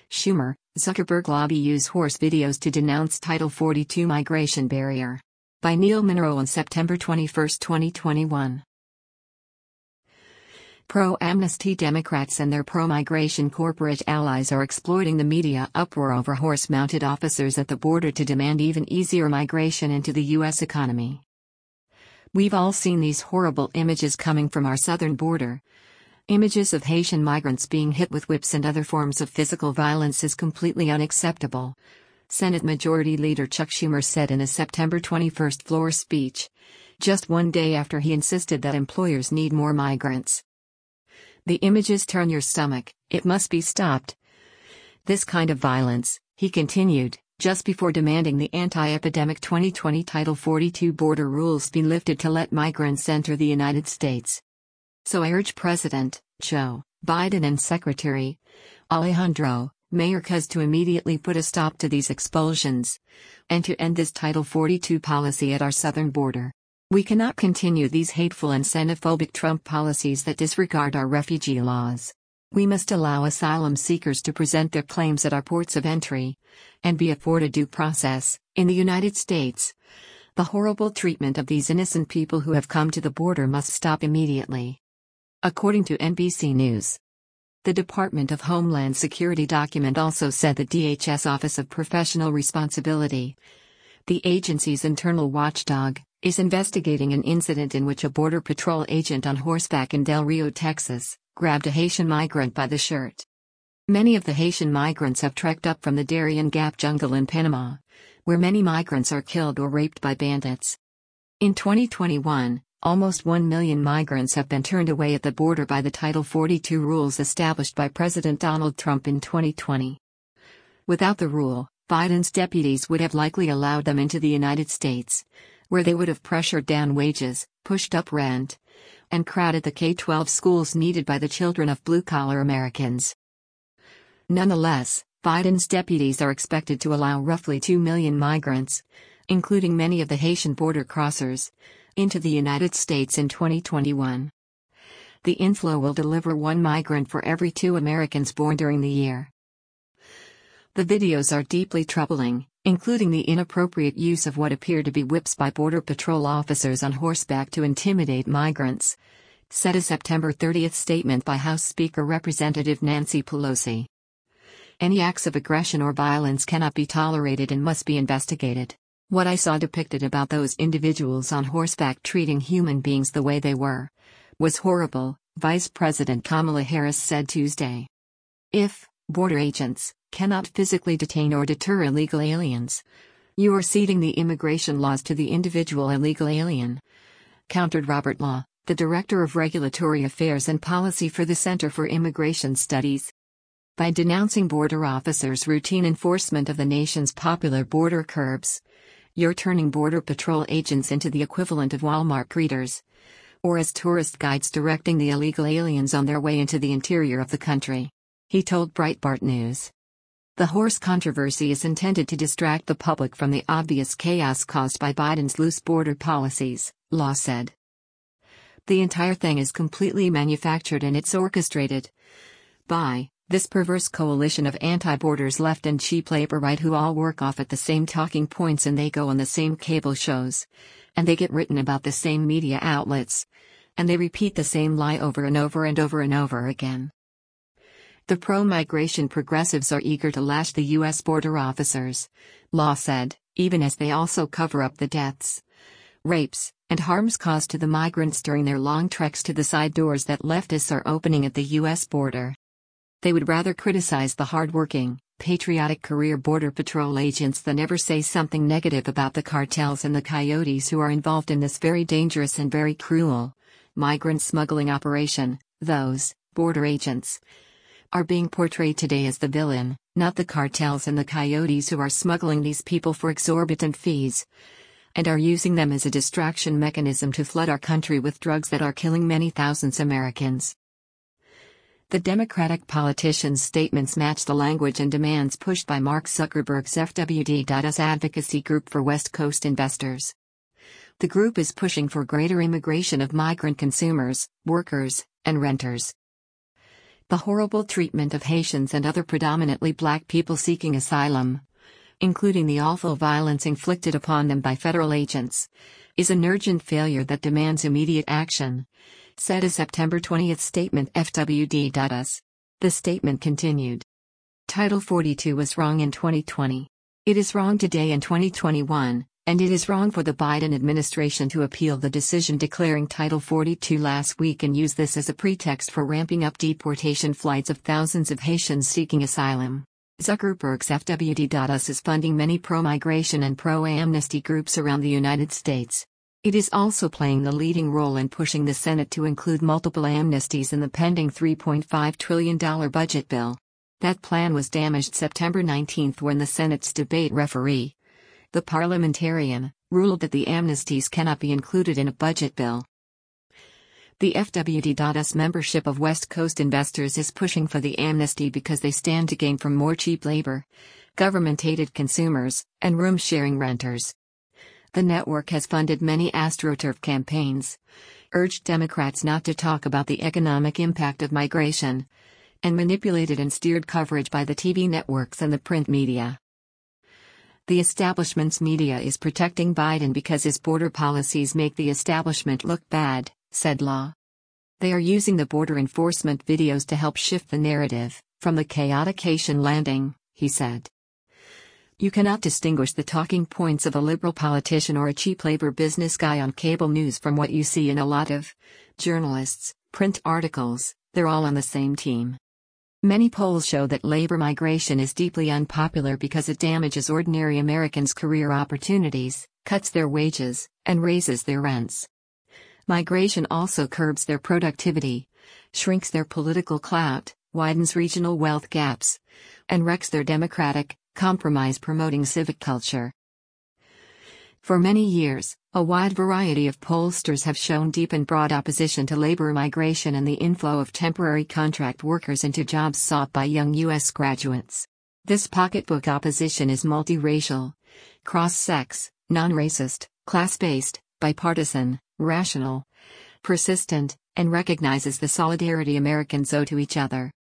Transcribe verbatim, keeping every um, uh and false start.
Schumer, Zuckerberg lobby use horse videos to denounce Title forty-two migration barrier. By Neil Monroe on September twenty-first, twenty twenty-one. Pro-amnesty Democrats and their pro-migration corporate allies are exploiting the media uproar over horse-mounted officers at the border to demand even easier migration into the U S economy. We've all seen these horrible images coming from our southern border. Images of Haitian migrants being hit with whips and other forms of physical violence is completely unacceptable, Senate Majority Leader Chuck Schumer said in a September twenty-first floor speech, just one day after he insisted that employers need more migrants. The images turn your stomach, it must be stopped. This kind of violence, he continued, just before demanding the anti-epidemic twenty twenty Title forty-two border rules be lifted to let migrants enter the United States. So I urge President Joe Biden and Secretary Alejandro Mayorkas to immediately put a stop to these expulsions and to end this Title forty-two policy at our southern border. We cannot continue these hateful and xenophobic Trump policies that disregard our refugee laws. We must allow asylum seekers to present their claims at our ports of entry and be afforded due process in the United States. The horrible treatment of these innocent people who have come to the border must stop immediately. According to N B C News, the Department of Homeland Security document also said the D H S Office of Professional Responsibility, the agency's internal watchdog, is investigating an incident in which a Border Patrol agent on horseback in Del Rio, Texas, grabbed a Haitian migrant by the shirt. Many of the Haitian migrants have trekked up from the Darien Gap jungle in Panama, where many migrants are killed or raped by bandits. In twenty twenty-one, almost one million migrants have been turned away at the border by the Title forty-two rules established by President Donald Trump in twenty twenty. Without the rule, Biden's deputies would have likely allowed them into the United States, where they would have pressured down wages, pushed up rent, and crowded the K twelve schools needed by the children of blue-collar Americans. Nonetheless, Biden's deputies are expected to allow roughly two million migrants, including many of the Haitian border crossers, into the United States in twenty twenty-one. The inflow will deliver one migrant for every two Americans born during the year. The videos are deeply troubling, including the inappropriate use of what appear to be whips by Border Patrol officers on horseback to intimidate migrants, said a September thirtieth statement by House Speaker Representative Nancy Pelosi. Any acts of aggression or violence cannot be tolerated and must be investigated. What I saw depicted about those individuals on horseback treating human beings the way they were was horrible, Vice President Kamala Harris said Tuesday. If border agents cannot physically detain or deter illegal aliens, you are ceding the immigration laws to the individual illegal alien, countered Robert Law, the Director of Regulatory Affairs and Policy for the Center for Immigration Studies. By denouncing border officers' routine enforcement of the nation's popular border curbs, you're turning Border Patrol agents into the equivalent of Walmart greeters, or as tourist guides directing the illegal aliens on their way into the interior of the country, he told Breitbart News. The horse controversy is intended to distract the public from the obvious chaos caused by Biden's loose border policies, Law said. The entire thing is completely manufactured and it's orchestrated by this perverse coalition of anti-borders left and cheap labor right who all work off at the same talking points and they go on the same cable shows, and they get written about the same media outlets, and they repeat the same lie over and over and over and over again. The pro-migration progressives are eager to lash the U S border officers, Law said, even as they also cover up the deaths, rapes, and harms caused to the migrants during their long treks to the side doors that leftists are opening at the U S border. They would rather criticize the hard-working, patriotic career Border Patrol agents than ever say something negative about the cartels and the coyotes who are involved in this very dangerous and very cruel migrant smuggling operation. Those border agents are being portrayed today as the villain, not the cartels and the coyotes who are smuggling these people for exorbitant fees, and are using them as a distraction mechanism to flood our country with drugs that are killing many thousands Americans. The Democratic politicians' statements match the language and demands pushed by Mark Zuckerberg's F W D.us advocacy group for West Coast investors. The group is pushing for greater immigration of migrant consumers, workers, and renters. The horrible treatment of Haitians and other predominantly black people seeking asylum, including the awful violence inflicted upon them by federal agents, is an urgent failure that demands immediate action, said a September twentieth statement F W D dot U S. The statement continued. Title forty-two was wrong in twenty twenty. It is wrong today in twenty twenty-one, and it is wrong for the Biden administration to appeal the decision declaring Title forty-two last week and use this as a pretext for ramping up deportation flights of thousands of Haitians seeking asylum. Zuckerberg's F W D dot U S is funding many pro-migration and pro-amnesty groups around the United States. It is also playing the leading role in pushing the Senate to include multiple amnesties in the pending three point five trillion dollars budget bill. That plan was damaged September nineteenth when the Senate's debate referee, the parliamentarian, ruled that the amnesties cannot be included in a budget bill. The F W D dot U S membership of West Coast investors is pushing for the amnesty because they stand to gain from more cheap labor, government-aided consumers, and room-sharing renters. The network has funded many AstroTurf campaigns, urged Democrats not to talk about the economic impact of migration, and manipulated and steered coverage by the T V networks and the print media. The establishment's media is protecting Biden because his border policies make the establishment look bad, said Law. They are using the border enforcement videos to help shift the narrative, from the chaotic Haitian landing, he said. You cannot distinguish the talking points of a liberal politician or a cheap labor business guy on cable news from what you see in a lot of journalists, print articles. They're all on the same team. Many polls show that labor migration is deeply unpopular because it damages ordinary Americans' career opportunities, cuts their wages, and raises their rents. Migration also curbs their productivity, shrinks their political clout, widens regional wealth gaps, and wrecks their democratic, compromise-promoting civic culture. For many years, a wide variety of pollsters have shown deep and broad opposition to labor migration and the inflow of temporary contract workers into jobs sought by young U S graduates. This pocketbook opposition is multiracial, cross-sex, non-racist, class-based, bipartisan, rational, persistent, and recognizes the solidarity Americans owe to each other.